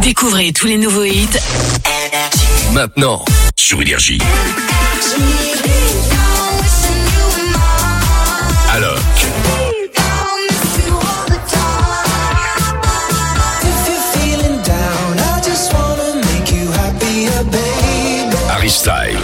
Découvrez tous les nouveaux hits maintenant sur Énergie. Alors Harry Styles.